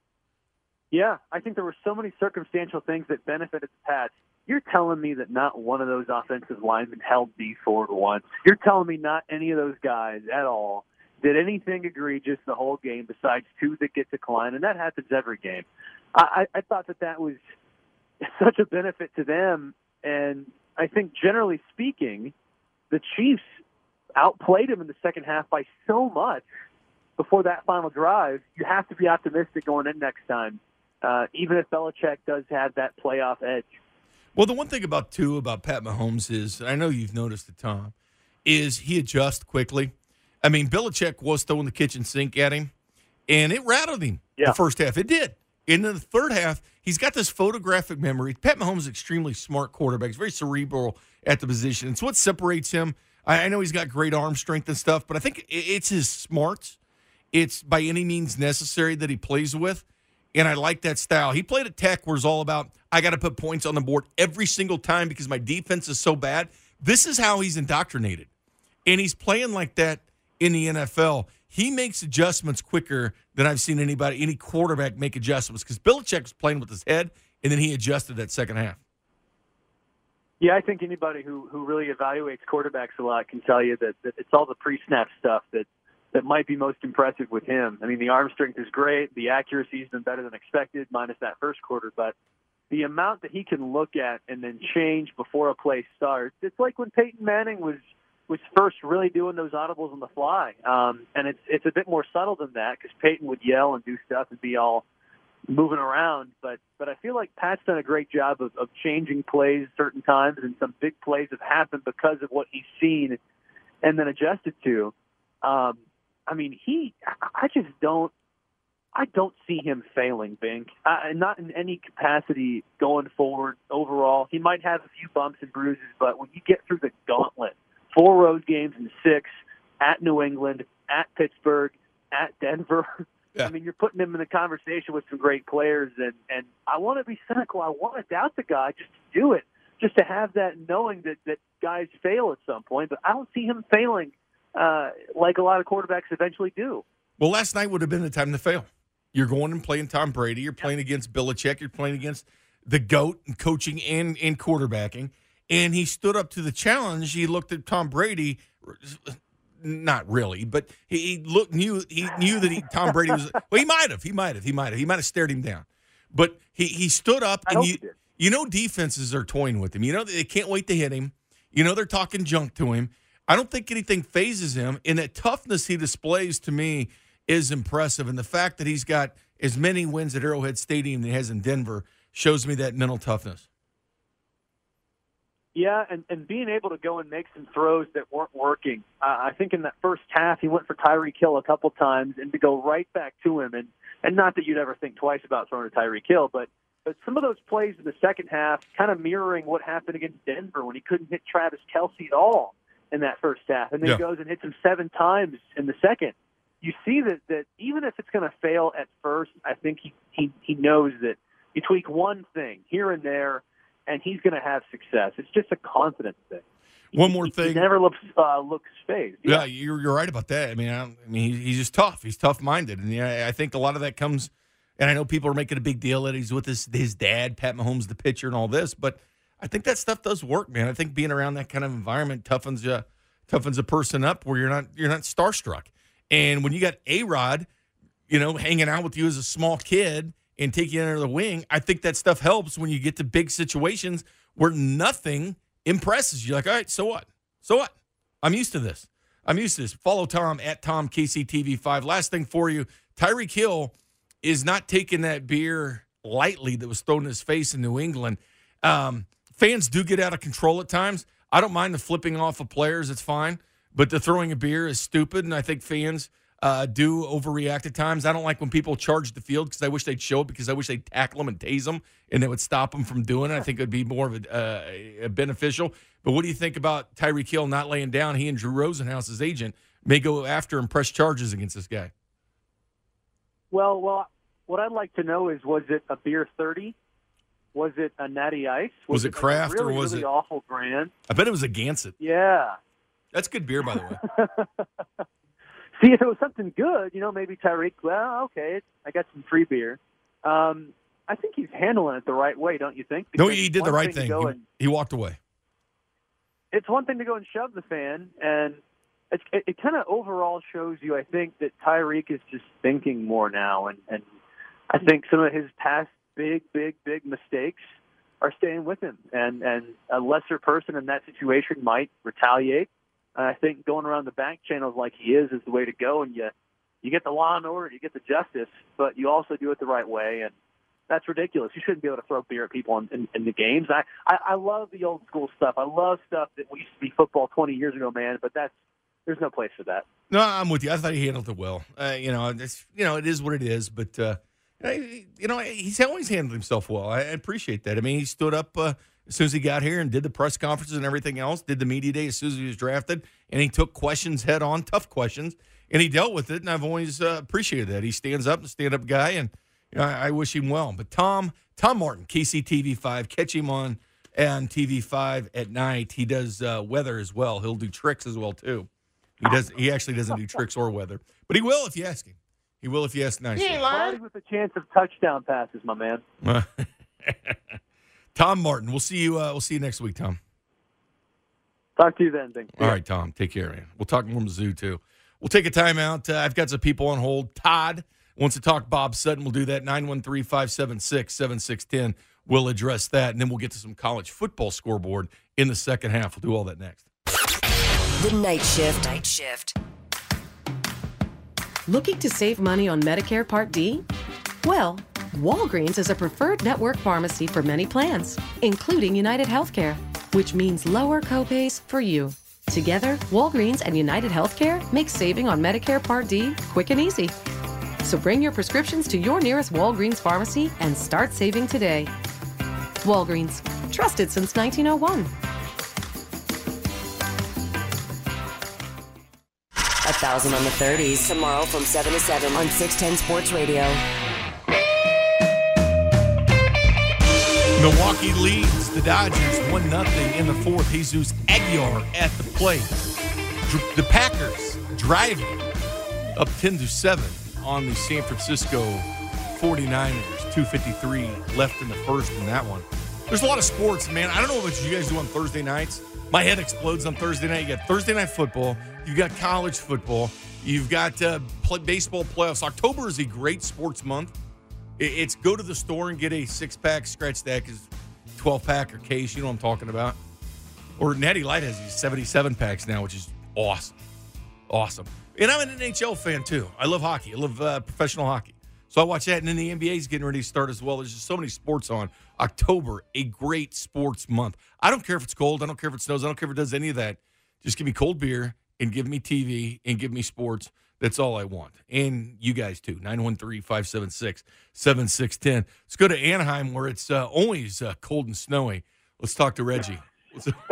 Yeah, I think there were so many circumstantial things that benefited the Pats. You're telling me that not one of those offensive linemen held D forward once. You're telling me not any of those guys at all did anything egregious the whole game besides two that get declined, and that happens every game. I, I thought that that was such a benefit to them, and I think generally speaking, the Chiefs outplayed them in the second half by so much before that final drive. You have to be optimistic going in next time, uh, even if Belichick does have that playoff edge.
Well, the one thing about, too, about Pat Mahomes is, I know you've noticed it, Tom, is he adjusts quickly. I mean, Belichick was throwing the kitchen sink at him, and it rattled him
yeah.
the first half. It did. In the third half, he's got this photographic memory. Pat Mahomes is an extremely smart quarterback. He's very cerebral at the position. It's what separates him. I know he's got great arm strength and stuff, but I think it's his smarts. It's by any means necessary that he plays with, and I like that style. He played at Tech where it's all about, I got to put points on the board every single time because my defense is so bad. This is how he's indoctrinated, and he's playing like that in the N F L. He makes adjustments quicker than I've seen anybody, any quarterback make adjustments, because Belichick was playing with his head, and then he adjusted that second half.
Yeah, I think anybody who, who really evaluates quarterbacks a lot can tell you that, that it's all the pre-snap stuff that, that might be most impressive with him. I mean, the arm strength is great. The accuracy's been better than expected, minus that first quarter. But the amount that he can look at and then change before a play starts, it's like when Peyton Manning was was first really doing those audibles on the fly. Um, and it's it's a bit more subtle than that because Peyton would yell and do stuff and be all moving around. But but I feel like Pat's done a great job of, of changing plays certain times, and some big plays have happened because of what he's seen and then adjusted to. Um, I mean, he I just don't I don't see him failing, Bink. Uh, not in any capacity going forward overall. He might have a few bumps and bruises, but when you get through the gauntlet, four road games in six, at New England, at Pittsburgh, at Denver. Yeah. I mean, you're putting him in the conversation with some great players, and, and I want to be cynical. I want to doubt the guy just to do it, just to have that knowing that, that guys fail at some point. But I don't see him failing uh, like a lot of quarterbacks eventually do.
Well, last night would have been the time to fail. You're going and playing Tom Brady. You're playing yep. against Belichick. You're playing against the GOAT in coaching and, and quarterbacking. And he stood up to the challenge. He looked at Tom Brady, not really, but he, he looked knew he knew that he, Tom Brady was. Well, he might have, he might have, he might have, he might have stared him down. But he, he stood up, and you you know defenses are toying with him. You know they can't wait to hit him. You know they're talking junk to him. I don't think anything phases him, and that toughness he displays to me is impressive. And the fact that he's got as many wins at Arrowhead Stadium as he has in Denver shows me that mental toughness.
Yeah, and, and being able to go and make some throws that weren't working. Uh, I think in that first half, he went for Tyreek Hill a couple times, and to go right back to him. And, and not that you'd ever think twice about throwing to Tyreek Hill, but, but some of those plays in the second half kind of mirroring what happened against Denver when he couldn't hit Travis Kelce at all in that first half. And then yeah. he goes and hits him seven times in the second. You see that, that even if it's going to fail at first, I think he, he, he knows that you tweak one thing here and there, and he's going to have success. It's just a confidence thing.
One more
he,
thing.
He never looks uh, looks phased.
Yeah, yeah you're, you're right about that. I mean, I, I mean, he's just tough. He's tough-minded. And yeah, I think a lot of that comes, and I know people are making a big deal that he's with his, his dad, Pat Mahomes, the pitcher, and all this, but I think that stuff does work, man. I think being around that kind of environment toughens you, toughens a person up where you're not you're not starstruck. And when you got A-Rod, you know, hanging out with you as a small kid and take you under the wing, I think that stuff helps when you get to big situations where nothing impresses you. You're like, all right, so what? So what? I'm used to this. I'm used to this. Follow Tom at Tom K C T V five. Last thing for you, Tyreek Hill is not taking that beer lightly that was thrown in his face in New England. Um, fans do get out of control at times. I don't mind the flipping off of players. It's fine. but the throwing a beer is stupid, and I think fans uh, do overreact at times. I don't like when people charge the field because I wish they'd show it because I wish they'd tackle them and tase them, and they would stop them from doing it. I think it would be more of a, uh, a beneficial. But what do you think about Tyreek Hill not laying down? He and Drew Rosenhaus, his agent, may go after and press charges against this guy.
Well, well, what I'd like to know is, was it a beer thirty? Was it a Natty Ice?
Was, was it Kraft
like a really,
or was
really
it
awful brand?
I bet it was a Gansett.
Yeah,
that's good beer, by the way.
See, if it was something good, you know, maybe Tyreek. Well, okay, I got some free beer. Um, I think he's handling it the right way, don't you think?
No,
Because
he did the right thing.
thing.
He,
And,
he walked away.
it's one thing to go and shove the fan, and it, it, it kind of overall shows you, I think, that Tyreek is just thinking more now, and, and I think some of his past big, big, big mistakes are staying with him, and, and a lesser person in that situation might retaliate. And I think going around the back channels like he is is the way to go, and you you get the law and order, you get the justice, but you also do it the right way, and that's ridiculous. You shouldn't be able to throw beer at people in, in, in the games. I, I, I love the old school stuff. I love stuff that used to be football twenty years ago, man, but that's there's no place for that.
No, I'm with you. I thought he handled it well. Uh, you know, it's, you know, it is what it is, but uh, you know, he's always handled himself well. I appreciate that. I mean, he stood up uh, as soon as he got here and did the press conferences and everything else, did the media day as soon as he was drafted, and he took questions head on, tough questions, and he dealt with it, and I've always uh, appreciated that. He stands up, a stand-up guy, and you know, I, I wish him well. But Tom, Tom Martin, K C T V five, catch him on, on T V five at night. He does uh, weather as well. He'll do tricks as well, too. He does. He actually doesn't do tricks or weather, but he will if you ask him. He will if you ask nicely.
He ain't lying. With a chance of touchdown passes, my man.
Tom Martin. We'll see you. Uh, we'll see you next week, Tom.
Talk to you then. Thanks.
All right, Tom. Take care, man. We'll talk more Mizzou too. We'll take a timeout. Uh, I've got some people on hold. Todd wants to talk Bob Sutton. We'll do that. nine one three, five seven six, seven six one zero. We'll address that, and then we'll get to some college football scoreboard in the second half. We'll do all that next.
The Night Shift. Night Shift.
Looking to save money on Medicare Part D? Well, Walgreens is a preferred network pharmacy for many plans, including United Healthcare, which means lower copays for you. Together, Walgreens and United Healthcare make saving on Medicare Part D quick and easy. So bring your prescriptions to your nearest Walgreens pharmacy and start saving today. Walgreens, trusted since nineteen oh one.
A thousand on the thirties. Tomorrow from seven to seven on six ten Sports Radio.
Milwaukee leads the Dodgers one nothing in the fourth. Jesus Aguilar at the plate. The Packers driving up ten to seven on the San Francisco forty-niners. two fifty-three left in the first in that one. There's a lot of sports, man. I don't know what you guys do on Thursday nights. My head explodes on Thursday night. You got Thursday night football. You've got college football. You've got uh, play, baseball playoffs. October is a great sports month. It, it's go to the store and get a six-pack, scratch that, because twelve-pack or case, you know what I'm talking about. Or Natty Light has these seventy-seven packs now, which is awesome. Awesome. And I'm an N H L fan, too. I love hockey. I love uh, professional hockey. So I watch that, and then the N B A is getting ready to start as well. There's just so many sports on. October, a great sports month. I don't care if it's cold. I don't care if it snows. I don't care if it does any of that. Just give me cold beer and give me T V and give me sports. That's all I want. And you guys, too. nine one three, five seven six, seven six one zero. Let's go to Anaheim, where it's uh, always uh, cold and snowy. Let's talk to Reggie. What's up?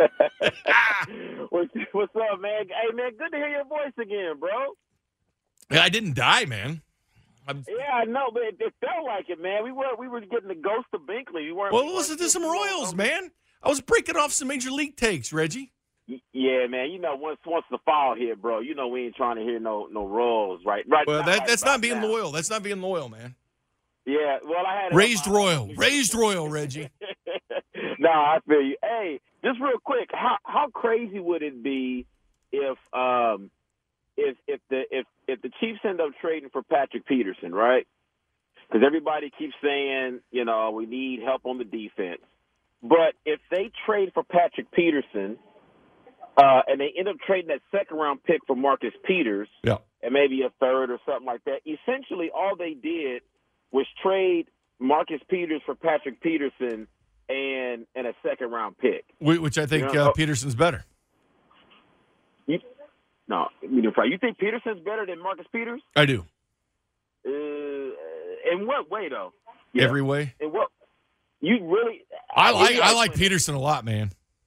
what's, what's up, man? Hey, man, good to hear your voice again, bro.
Yeah, I didn't die, man. I'm...
Yeah, I know, but it, it felt like it, man. We were we were getting the ghost of Binkley. We weren't.
Well,
we
listen
weren't
to some Royals, man. I was breaking off some major league takes, Reggie.
Yeah, man. You know, once once the fall hit, bro, you know we ain't trying to hear no no Royals, right? Right.
Well, that,
right
that's not being
now.
loyal. That's not being loyal, man.
Yeah. Well, I had
raised royal, raised royal, Reggie.
No, I feel you. Hey, just real quick, how how crazy would it be if um if if the if if the Chiefs end up trading for Patrick Peterson, right? Because everybody keeps saying, you know, we need help on the defense. But if they trade for Patrick Peterson, uh, and they end up trading that second-round pick for Marcus Peters,
yeah.
and maybe a third or something like that, essentially all they did was trade Marcus Peters for Patrick Peterson and and a second-round pick.
Which I think
you know?
uh, Peterson's better.
You, no, medium fry. You think Peterson's better than Marcus Peters?
I do.
Uh, in what way, though? Yeah.
Every way.
In what? You really?
I like I like Peterson a lot, man.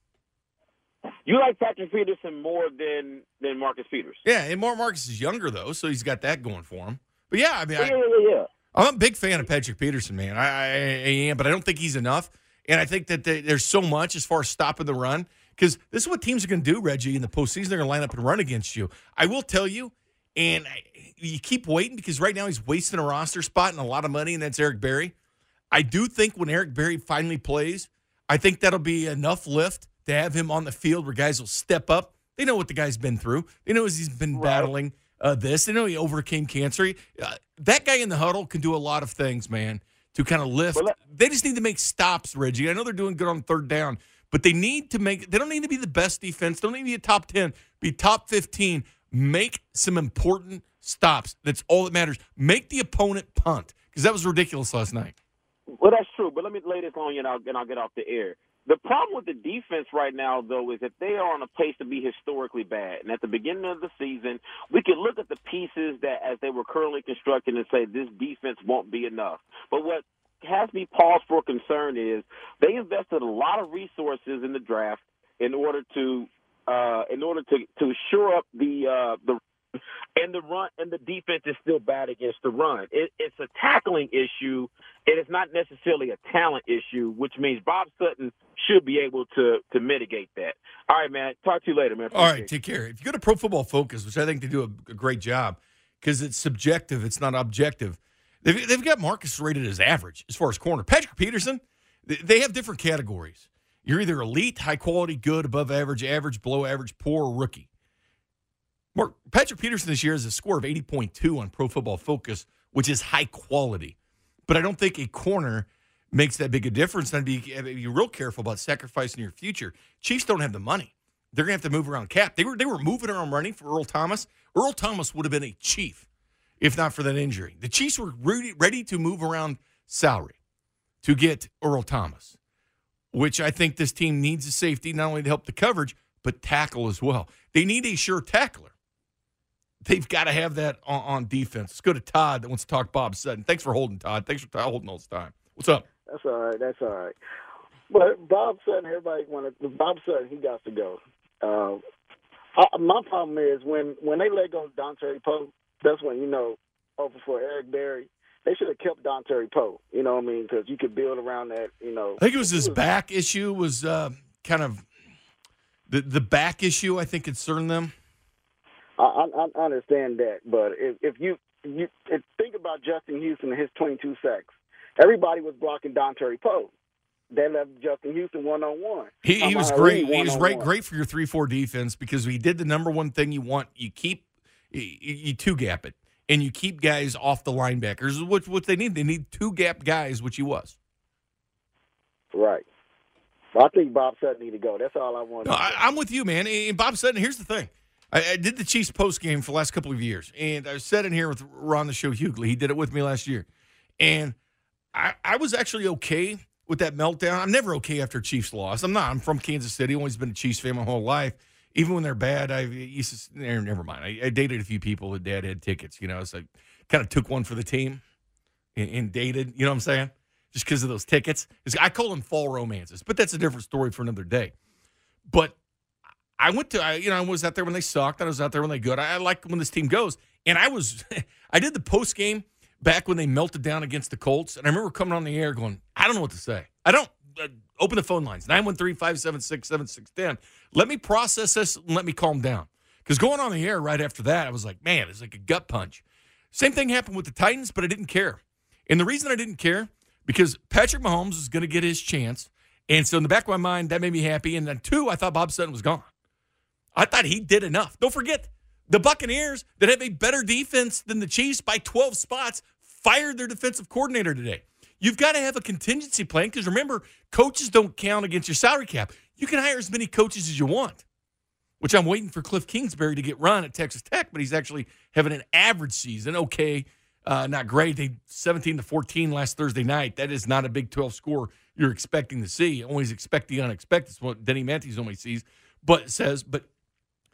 You like Patrick Peterson more than than Marcus Peters?
Yeah, and Mark Marcus is younger though, so he's got that going for him. But yeah, I mean,
yeah,
I,
yeah, yeah.
I'm a big fan of Patrick Peterson, man. I, I, I am, but I don't think he's enough. And I think that they, there's so much as far as stopping the run, because this is what teams are going to do, Reggie, in the postseason. They're going to line up and run against you. I will tell you, and I, you keep waiting because right now he's wasting a roster spot and a lot of money, and that's Eric Berry. I do think when Eric Berry finally plays, I think that'll be enough lift to have him on the field where guys will step up. They know what the guy's been through. They know he's been right. battling uh, this. They know he overcame cancer. Uh, that guy in the huddle can do a lot of things, man, to kind of lift. Well, they just need to make stops, Reggie. I know they're doing good on third down, but they need to make – they don't need to be the best defense. They don't need to be a top ten, be top fifteen. Make some important stops. That's all that matters. Make the opponent punt, because that was ridiculous last night.
Well, that's true, but let me lay this on you, and I'll, and I'll get off the air. The problem with the defense right now, though, is that they are on a pace to be historically bad. And at the beginning of the season, we could look at the pieces that, as they were currently constructed, and say this defense won't be enough. But what has me pause for concern is they invested a lot of resources in the draft in order to uh, in order to, to shore up the uh, the and the run, and the defense is still bad against the run. It, it's a tackling issue. It is not necessarily a talent issue, which means Bob Sutton should be able to to mitigate that. All right, man. Talk to you later, man.
All right, take care. If you go to Pro Football Focus, which I think they do a, a great job because it's subjective, it's not objective. They've, they've got Marcus rated as average as far as corner. Patrick Peterson, they, they have different categories. You're either elite, high quality, good, above average, average, below average, poor, or rookie. Mark, Patrick Peterson this year has a score of eighty point two on Pro Football Focus, which is high quality. But I don't think a corner makes that big a difference. And I'd be, I'd be real careful about sacrificing your future. Chiefs don't have the money. They're going to have to move around cap. They were they were moving around running for Earl Thomas. Earl Thomas would have been a Chief if not for that injury. The Chiefs were ready, ready to move around salary to get Earl Thomas, which I think this team needs a safety not only to help the coverage, but tackle as well. They need a sure tackler. They've got to have that on, on defense. Let's go to Todd that wants to talk Bob Sutton. Thanks for holding, Todd. Thanks for holding all this time. What's up?
That's all right. That's all right. But Bob Sutton, everybody wanted Bob Sutton. He got to go. Uh, I, my problem is when, when they let go Dontari Poe, that's when, you know, over for Eric Berry, they should have kept Dontari Poe. You know what I mean? Because you could build around that, you know.
I think it was his back issue was uh, kind of the, the back issue, I think, concerned them.
I, I understand that, but if, if you you if think about Justin Houston and his twenty-two sacks, everybody was blocking Dontari Poe. They left Justin Houston one on one.
He, he was great. He was right, great for your three four defense because he did the number one thing you want. You keep you, you two gap it and you keep guys off the linebackers. What what they need? They need two gap guys, which he was.
Right. Well, I think Bob Sutton need to go. That's all I want.
No, I, I'm with you, man. And Bob Sutton. Here's the thing. I, I did the Chiefs post game for the last couple of years, and I sat in here with Ron the Show Hughley. He did it with me last year, and I, I was actually okay with that meltdown. I'm never okay after a Chiefs loss. I'm not. I'm from Kansas City. Always been a Chiefs fan my whole life. Even when they're bad, I used to. Never mind. I, I dated a few people that dad had tickets. You know, so I kind of took one for the team and, and dated. You know what I'm saying? Just because of those tickets. I call them fall romances, but that's a different story for another day. But I went to, I, you know, I was out there when they sucked. I was out there when they good. I, I like when this team goes. And I was, I did the post game back when they melted down against the Colts. And I remember coming on the air going, I don't know what to say. I don't. Uh, open the phone lines, nine one three, five seven six, seven six one zero. Let me process this and let me calm down. Because going on the air right after that, I was like, man, it's like a gut punch. Same thing happened with the Titans, but I didn't care. And the reason I didn't care, because Patrick Mahomes is going to get his chance. And so in the back of my mind, that made me happy. And then two, I thought Bob Sutton was gone. I thought he did enough. Don't forget, the Buccaneers that have a better defense than the Chiefs by twelve spots fired their defensive coordinator today. You've got to have a contingency plan because, remember, coaches don't count against your salary cap. You can hire as many coaches as you want, which I'm waiting for Cliff Kingsbury to get run at Texas Tech, but he's actually having an average season. Okay, uh, not great. They seventeen to fourteen last Thursday night. That is not a Big twelve score you're expecting to see. Always expect the unexpected. That's what Denny Matthews only sees, but says, but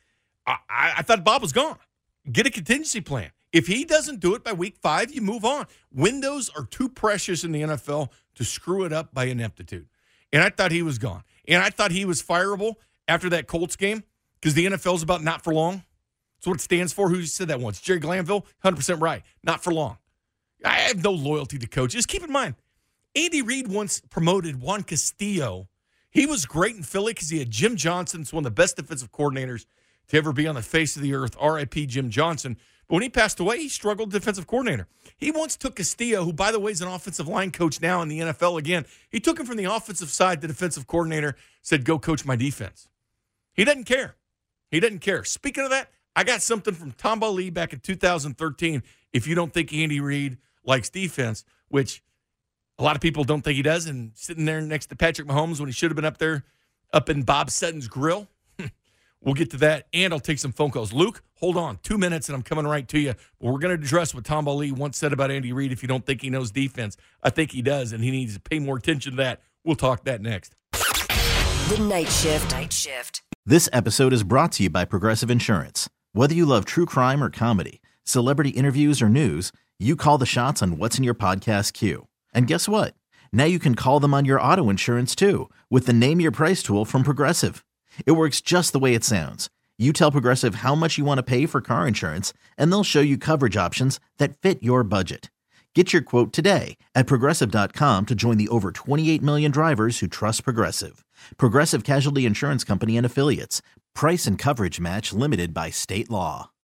I, I, I thought Bob was gone. Get a contingency plan. If he doesn't do it by week five, you move on. Windows are too precious in the N F L to screw it up by ineptitude. And I thought he was gone. And I thought he was fireable after that Colts game because the N F L is about not for long. That's what it stands for. Who said that once? Jerry Glanville? one hundred percent right. Not for long. I have no loyalty to coaches. Keep in mind, Andy Reid once promoted Juan Castillo. He was great in Philly because he had Jim Johnson. It's one of the best defensive coordinators to ever be on the face of the earth. R I P Jim Johnson. But when he passed away, he struggled defensive coordinator. He once took Castillo, who, by the way, is an offensive line coach now in the N F L again. He took him from the offensive side to defensive coordinator, said, go coach my defense. He doesn't care. He doesn't care. Speaking of that, I got something from Tomba Lee back in two thousand thirteen. If you don't think Andy Reid likes defense, which a lot of people don't think he does, and sitting there next to Patrick Mahomes when he should have been up there, up in Bob Sutton's grill. We'll get to that, and I'll take some phone calls. Luke, hold on. Two minutes, and I'm coming right to you. But we're going to address what Tomba Lee once said about Andy Reid. If you don't think he knows defense, I think he does, and he needs to pay more attention to that. We'll talk that next.
The Night Shift. Night Shift.
This episode is brought to you by Progressive Insurance. Whether you love true crime or comedy, celebrity interviews or news, you call the shots on what's in your podcast queue. And guess what? Now you can call them on your auto insurance, too, with the Name Your Price tool from Progressive. It works just the way it sounds. You tell Progressive how much you want to pay for car insurance, and they'll show you coverage options that fit your budget. Get your quote today at Progressive dot com to join the over twenty-eight million drivers who trust Progressive. Progressive Casualty Insurance Company and Affiliates. Price and coverage match limited by state law.